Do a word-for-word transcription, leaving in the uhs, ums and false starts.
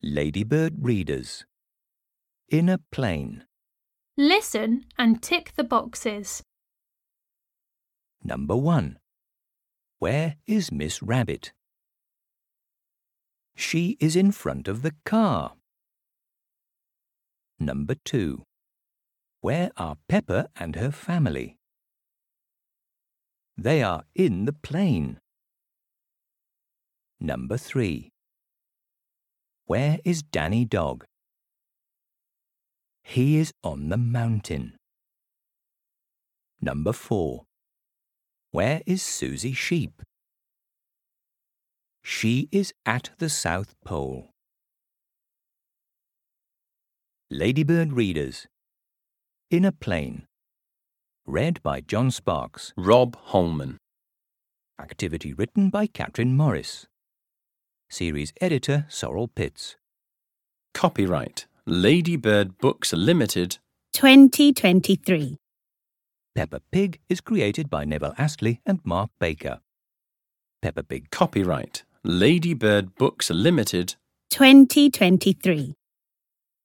Ladybird readers. In a plane. Listen and tick the boxes. Number one. Where is Miss Rabbit? She is in front of the car. Number two. Where are Peppa and her family? They are in the plane. Number three. Where is Danny Dog? He is on the mountain. Number four. Where is Susie Sheep? She is at the South Pole. Ladybird readers. In a plane. Read by John Sparks. Rob Holman. Activity written by Catherine Morris. Series editor Sorrel Pitts. Copyright Ladybird Books Limited twenty twenty-three. Peppa Pig is created by Neville Astley and Mark Baker. Peppa Pig. Copyright Ladybird Books Limited twenty twenty-three.